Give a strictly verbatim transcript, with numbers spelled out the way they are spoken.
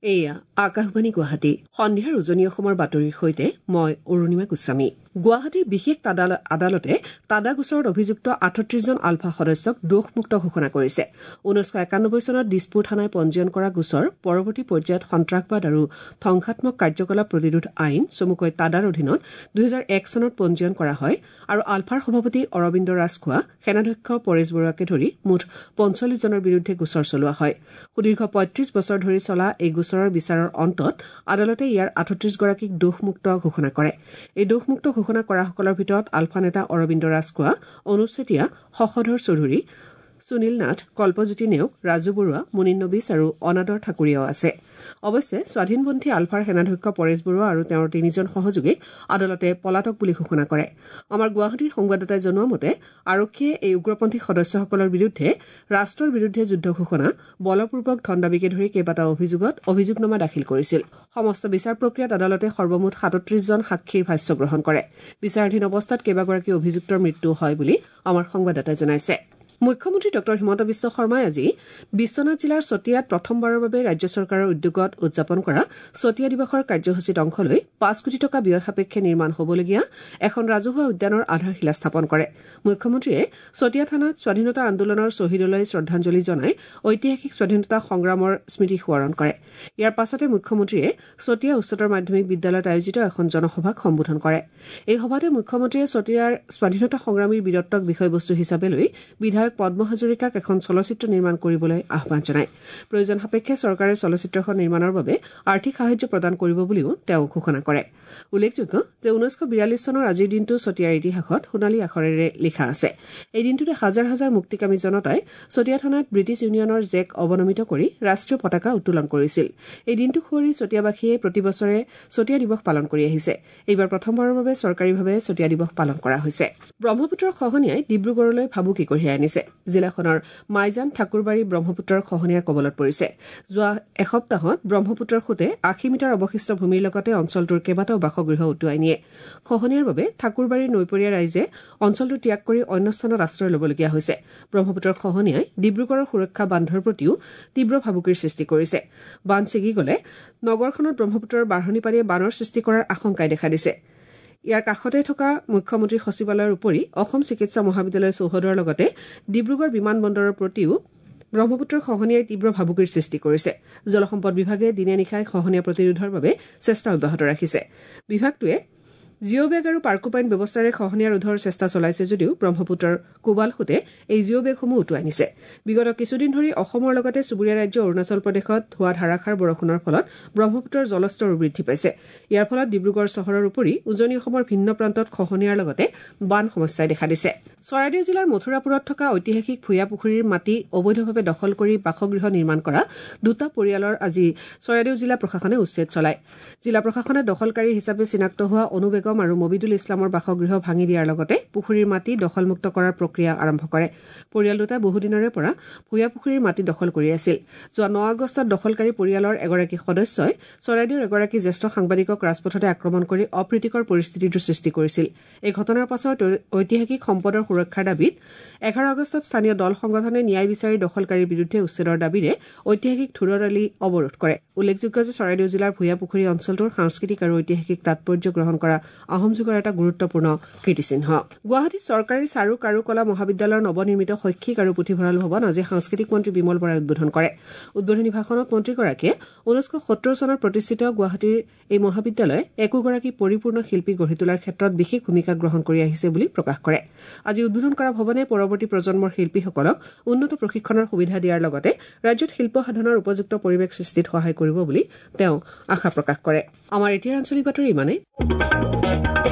এয়া আকাশবাণী গুৱাহাটী সন্ধিয়াৰ উজনি অসমৰ বাতৰিৰ সৈতে মই অৰুণিমা গোস্বামী। গুৱাহাটীৰ বিশেষ আদালতে তাদা গোচৰত অভিযুক্ত আঠত্ৰিশজন আলফা সদস্যক দোষমুক্ত ঘোষণা কৰিছে। ঊনৈছশ একানব্বৈ চনত দিছপুৰ থানাই পঞ্জীয়ন কৰা গোচৰ পৰৱৰ্তী পৰ্যায়ত সন্ত্ৰাসবাদ আৰু ধ্বংসাত্মক কাৰ্যকলাপ প্ৰতিৰোধ আইন চমুকৈ তাদাৰ অধীনত দুহেজাৰ এক চনত পঞ্জীয়ন কৰা হয় আৰু আলফাৰ সভাপতি অৰবিন্দ ৰাজখোৱা, সেনাধ্যক্ষ পৰেশ বৰুৱাকে ধৰি মুঠ পঞ্চল্লিছজনৰ বিৰুদ্ধে গোচৰ চলোৱা হয়। সুদীৰ্ঘ পঁয়ত্ৰিশ বছৰ ধৰি চলা এই গোচৰৰ বিচাৰৰ অন্তত আদালতে ইয়াৰ আঠত্ৰিশগৰাকীক দোষমুক্ত ঘোষণা কৰে। এই দোষমুক্ত ঘোষণা কৰাসকলৰ ভিতৰত আলফা নেতা অৰবিন্দ ৰাজখোৱা, অনুপ চেতিয়া, শশধৰ চৌধুৰী, সুনীল নাথ, কল্পজ্যোতি নেওগ, ৰাজু বৰুৱা, মুনিন নবিছ আৰু অনাদৰ ঠাকুৰীয়াও আছে। অৱশ্যে স্বাধীনপন্থী আলফাৰ সেনাধ্যক্ষ পৰেশ বৰুৱা আৰু তেওঁৰ তিনিজন সহযোগীক আদালতে পলাতক বুলি ঘোষণা কৰে। আমাৰ গুৱাহাটীৰ সংবাদদাতাই জনোৱা মতে আৰক্ষীয়ে এই উগ্ৰপন্থী সদস্যসকলৰ বিৰুদ্ধে ৰাষ্ট্ৰৰ বিৰুদ্ধে যুদ্ধ ঘোষণা, বলপূৰ্বক ধন দাবীকে ধৰি কেইবাটাও অভিযোগত অভিযোগনামা দাখিল কৰিছিল। সমস্ত বিচাৰ প্ৰক্ৰিয়াত আদালতে সৰ্বমুঠ সাতত্ৰিশজন সাক্ষীৰ ভাষ্য গ্ৰহণ কৰে। বিচাৰাধীন অৱস্থাত কেইবাগৰাকী অভিযুক্তৰ মৃত্যু হয় বুলি আমাৰ সংবাদদাতাই জনাইছে। মুখ্যমন্ত্ৰী ডঃ হিমন্ত বিশ্ব শৰ্মাই আজি বিশ্বনাথ জিলাৰ চতিয়াত প্ৰথমবাৰৰ বাবে ৰাজ্য চৰকাৰৰ উদ্যোগত উদযাপন কৰা চতিয়া দিৱসৰ কাৰ্যসূচীত অংশ লৈ পাঁচ কোটি টকা ব্যয় সাপেক্ষে নিৰ্মাণ হ'বলগীয়া এখন ৰাজহুৱা উদ্যানৰ আধাৰশিলা স্থাপন কৰে। মুখ্যমন্ত্ৰীয়ে চতিয়া থানাত স্বাধীনতা আন্দোলনৰ শ্বহীদলৈ শ্ৰদ্ধাঞ্জলি জনাই ঐতিহাসিক স্বাধীনতা সংগ্ৰামৰ স্মৃতি সোঁৱৰণ কৰে। ইয়াৰ পাছতে মুখ্যমন্ত্ৰীয়ে চতিয়া উচ্চতৰ মাধ্যমিক বিদ্যালয়ত আয়োজিত এখন জনসভাক সম্বোধন কৰে। এই সভাতে মুখ্যমন্ত্ৰীয়ে চতিয়াৰ স্বাধীনতা সংগ্ৰামীৰ বীৰত্বক বিষয়বস্তু হিচাপে লৈ বিধায়ক পদ্ম হাজৰিকাক এখন চলচ্চিত্ৰ নিৰ্মাণ কৰিবলৈ আহ্বান জনায়। প্ৰয়োজন সাপেক্ষে চৰকাৰে চলচ্চিত্ৰখন নিৰ্মাণৰ বাবে আৰ্থিক সাহায্য প্ৰদান কৰিব বুলিও তেওঁ ঘোষণা কৰে। উল্লেখযোগ্য যে ঊনৈছশ বিৰাল্লিছ চনৰ আজিৰ দিনটো চতিয়াৰ ইতিহাসত সোণালী আখৰেৰে লিখা আছে। এই দিনটোতে হাজাৰ হাজাৰ মুক্তিকামী জনতাই চতিয়া থানাত ব্ৰিটিছ ইউনিয়নৰ জেক অৱনমিত কৰি ৰাষ্ট্ৰীয় পতাকা উত্তোলন কৰিছিল। এই দিনটোক সুঁৱৰি চতিয়াবাসীয়ে প্ৰতিবছৰে চতিয়া দিৱস পালন কৰি আহিছে। এইবাৰ প্ৰথমবাৰৰ বাবে চৰকাৰীভাৱে চতিয়া দিৱস পালন কৰা হৈছে। ব্ৰহ্মপুত্ৰৰ খহনীয়াই ডিব্ৰুগড়লৈ ভাবুকি কঢ়িয়াই আনিছে। জিলাখনৰ মাইজান ঠাকুৰবাৰী ব্ৰহ্মপুত্ৰৰ খহনীয়াৰ কবলত পৰিছে। যোৱা এসপ্তাহত ব্ৰহ্মপুত্ৰৰ সোঁতে আশী মিটাৰ অৱশিষ্ট ভূমিৰ লগতে অঞ্চলটোৰ কেইবাটাও বাসগৃহ উটুৱাই নিয়ে। খহনীয়াৰ বাবে ঠাকুৰবাৰীৰ নৈপৰীয়া ৰাইজে অঞ্চলটো ত্যাগ কৰি অন্য স্থানত আশ্ৰয় ল'বলগীয়া হৈছে। ব্ৰহ্মপুত্ৰৰ খহনীয়াই ডিব্ৰুগড়ৰ সুৰক্ষা বান্ধৰ প্ৰতিও তীব্ৰ ভাবুকিৰ সৃষ্টি কৰিছে। বান্ধ ছিগি গ'লে নগৰখনত ব্ৰহ্মপুত্ৰৰ বাঢ়নী পানীয়ে বানৰ সৃষ্টি কৰাৰ আশংকাই দেখা দিছে। ইয়াৰ কাষতে থকা মুখ্যমন্ত্ৰী সচিবালয়ৰ উপৰি অসম চিকিৎসা মহাবিদ্যালয় চৌহদৰ লগতে ডিব্ৰুগড় বিমান বন্দৰৰ প্ৰতিও ব্ৰহ্মপুত্ৰৰ খহনীয়াই তীব্ৰ ভাবুকিৰ সৃষ্টি কৰিছে। জলসম্পদ বিভাগে দিনে নিশাই খহনীয়া প্ৰতিৰোধৰ বাবে চেষ্টা অব্যাহত ৰাখিছে। বিভাগটোৱে জিঅ' বেগ আৰু পাৰ্কোপাইন ব্যৱস্থাৰে খহনীয়া ৰোধৰ চেষ্টা চলাইছে যদিও ব্ৰহ্মপুত্ৰৰ কোবাল সোঁতে এই জিঅ' বেগসমূহ উটুৱাই নিছে। বিগত কিছুদিন ধৰি অসমৰ লগতে চুবুৰীয়া ৰাজ্য অৰুণাচল প্ৰদেশত হোৱা ধাৰাসাৰ বৰষুণৰ ফলত ব্ৰহ্মপুত্ৰৰ জলস্তৰো বৃদ্ধি পাইছে। ইয়াৰ ফলত ডিব্ৰুগড় চহৰৰ উপৰি উজনি অসমৰ ভিন্ন প্ৰান্তত খহনীয়াৰ লগতে বান সমস্যাই দেখা দিছে। চৰাইদেউ জিলাৰ মথুৰাপুৰত থকা ঐতিহাসিক ভূঞা পুখুৰীৰ মাটি অবৈধভাৱে দখল কৰি বাসগৃহ নিৰ্মাণ কৰা দুটা পৰিয়ালৰ আজি চৰাইদেউ জিলা প্ৰশাসনে উচ্ছেদ চলায়। জিলা প্ৰশাসনে দখলকাৰী হিচাপে চিনাক্ত হোৱা অনু বেগম আৰু মবিদুল ইছলামৰ বাসগৃহ ভাঙি দিয়াৰ লগতে পুখুৰীৰ মাটি দখলমুক্ত কৰাৰ প্ৰক্ৰিয়া আৰম্ভ কৰে। পৰিয়াল দুটা বহুদিনৰে পৰা ভূঞা পুখুৰীৰ মাটি দখল কৰি আছিল। যোৱা ন আগষ্টত দখলকাৰী পৰিয়ালৰ এগৰাকী সদস্যই চৰাইদেউৰ এগৰাকী জ্যেষ্ঠ সাংবাদিকক ৰাজপথতে আক্ৰমণ কৰি অপ্ৰীতিকৰ পৰিস্থিতিৰ সৃষ্টি কৰিছিল। এই ঘটনাৰ পাছত ঐতিহাসিক সম্পদৰ সুৰক্ষাৰ দাবীত এঘাৰ আগষ্টত স্থানীয় দল সংগঠনে ন্যায় বিচাৰি দখলকাৰীৰ বিৰুদ্ধে উচ্ছেদৰ দাবীৰে ঐতিহাসিক থুৰৰ আলি অৱৰোধ কৰে। উল্লেখযোগ্য যে চৰাইদেউ জিলাৰ ভূঞা পুখুৰী অঞ্চলটোৰ সাংস্কৃতিক আৰু ঐতিহাসিক তাৎপৰ্য গ্ৰহণ কৰা আহোম যুগৰ এটা গুৰুত্বপূৰ্ণ কীৰ্তিচিহ্ন। গুৱাহাটীত চৰকাৰী চাৰু কাৰুকলা মহাবিদ্যালয়ৰ নৱনিৰ্মিত শৈক্ষিক আৰু পুথিভঁৰাল ভৱন আজি সাংস্কৃতিক মন্ত্ৰী বিমল বৰাই উদ্বোধন কৰে। উদ্বোধনী ভাষণত মন্ত্ৰীগৰাকীয়ে ঊনৈছশ সত্তৰ চনত প্ৰতিষ্ঠিত গুৱাহাটীৰ এই মহাবিদ্যালয়ে একোগৰাকী পৰিপূৰ্ণ শিল্পী গঢ়ি তোলাৰ ক্ষেত্ৰত বিশেষ ভূমিকা গ্ৰহণ কৰি আহিছে বুলি প্ৰকাশ কৰে। আজি উদ্বোধন কৰা ভৱনে পৰৱৰ্তী প্ৰজন্মৰ শিল্পীসকলক উন্নত প্ৰশিক্ষণৰ সুবিধা দিয়াৰ লগতে ৰাজ্যত শিল্প সাধনৰ উপযুক্ত পৰিৱেশ সৃষ্টিত সহায় কৰিব বুলি তেওঁ আশা প্ৰকাশ কৰে। আমাৰ এতিয়াৰ আঞ্চলিক বাতৰি ইমানেই।